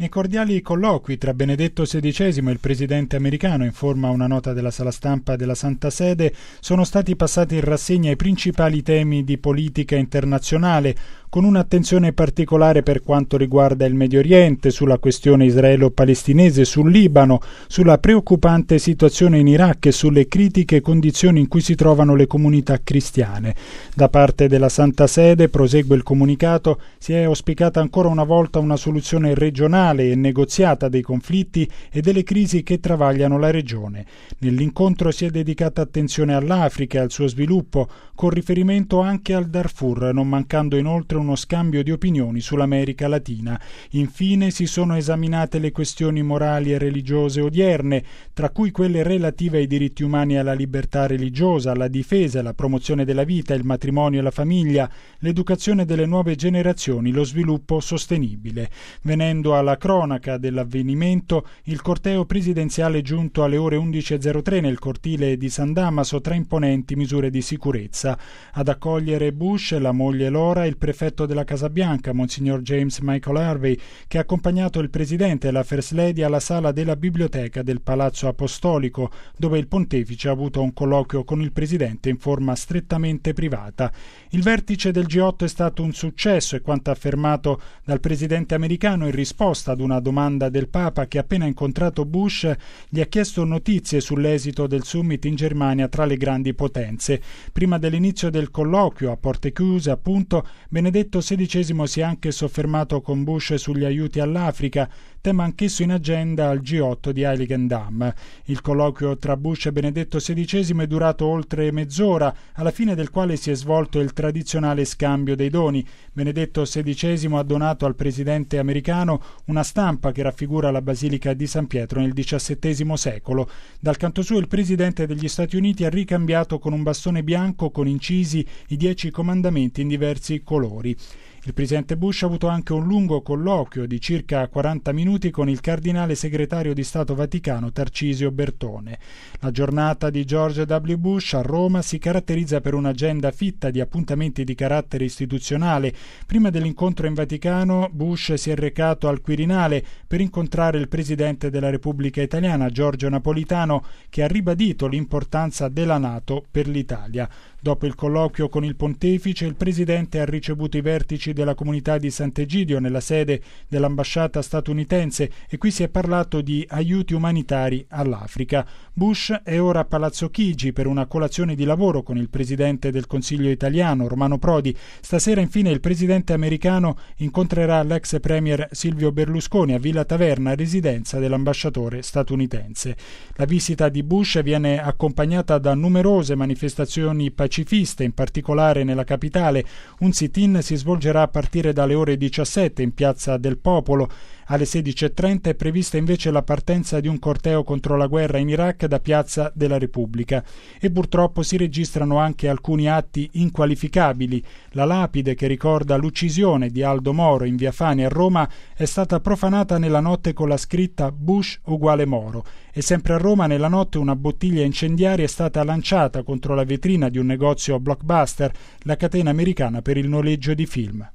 Nei cordiali colloqui tra Benedetto XVI e il presidente americano, informa una nota della sala stampa della Santa Sede, sono stati passati in rassegna i principali temi di politica internazionale, con un'attenzione particolare per quanto riguarda il Medio Oriente, sulla questione israelo-palestinese, sul Libano, sulla preoccupante situazione in Iraq e sulle critiche condizioni in cui si trovano le comunità cristiane. Da parte della Santa Sede, prosegue il comunicato, si è auspicata ancora una volta una soluzione regionale e negoziata dei conflitti e delle crisi che travagliano la regione. Nell'incontro si è dedicata attenzione all'Africa e al suo sviluppo, con riferimento anche al Darfur, non mancando inoltre uno scambio di opinioni sull'America Latina. Infine si sono esaminate le questioni morali e religiose odierne, tra cui quelle relative ai diritti umani e alla libertà religiosa, alla difesa e alla promozione della vita, il matrimonio e la famiglia, l'educazione delle nuove generazioni, lo sviluppo sostenibile. Venendo alla cronaca dell'avvenimento, il corteo presidenziale giunto alle ore 11.03 nel cortile di San Damaso tra imponenti misure di sicurezza. Ad accogliere Bush, la moglie Laura e il prefetto della Casa Bianca, Monsignor James Michael Harvey, che ha accompagnato il presidente e la First Lady alla sala della biblioteca del Palazzo Apostolico, dove il pontefice ha avuto un colloquio con il presidente in forma strettamente privata. Il vertice del G8 è stato un successo, è quanto affermato dal presidente americano in risposta ad una domanda del Papa che, appena incontrato Bush, gli ha chiesto notizie sull'esito del summit in Germania tra le grandi potenze. Prima dell'inizio del colloquio, a porte chiuse appunto, Benedetto XVI si è anche soffermato con Bush sugli aiuti all'Africa, tema anch'esso in agenda al G8 di Heiligendamm. Il colloquio tra Bush e Benedetto XVI è durato oltre mezz'ora, alla fine del quale si è svolto il tradizionale scambio dei doni. Benedetto XVI ha donato al presidente americano una stampa che raffigura la Basilica di San Pietro nel XVII secolo. Dal canto suo il presidente degli Stati Uniti ha ricambiato con un bastone bianco con incisi i 10 comandamenti in diversi colori. Il presidente Bush ha avuto anche un lungo colloquio di circa 40 minuti con il cardinale segretario di Stato Vaticano Tarcisio Bertone. La giornata di George W. Bush a Roma si caratterizza per un'agenda fitta di appuntamenti di carattere istituzionale. Prima dell'incontro in Vaticano, Bush si è recato al Quirinale per incontrare il presidente della Repubblica Italiana, Giorgio Napolitano, che ha ribadito l'importanza della NATO per l'Italia. Dopo il colloquio con il pontefice, il presidente ha ricevuto i vertici della comunità di Sant'Egidio nella sede dell'ambasciata statunitense e qui si è parlato di aiuti umanitari all'Africa. Bush è ora a Palazzo Chigi per una colazione di lavoro con il presidente del Consiglio italiano, Romano Prodi. Stasera infine il presidente americano incontrerà l'ex premier Silvio Berlusconi a Villa Taverna, residenza dell'ambasciatore statunitense. La visita di Bush viene accompagnata da numerose manifestazioni pacifiste, in particolare nella capitale. Un sit-in si svolgerà a partire dalle ore 17 in Piazza del Popolo. Alle 16.30 è prevista invece la partenza di un corteo contro la guerra in Iraq da Piazza della Repubblica. E purtroppo si registrano anche alcuni atti inqualificabili. La lapide che ricorda l'uccisione di Aldo Moro in via Fani a Roma è stata profanata nella notte con la scritta Bush uguale Moro. E sempre a Roma nella notte una bottiglia incendiaria è stata lanciata contro la vetrina di un negozio Blockbuster, la catena americana per il noleggio di film.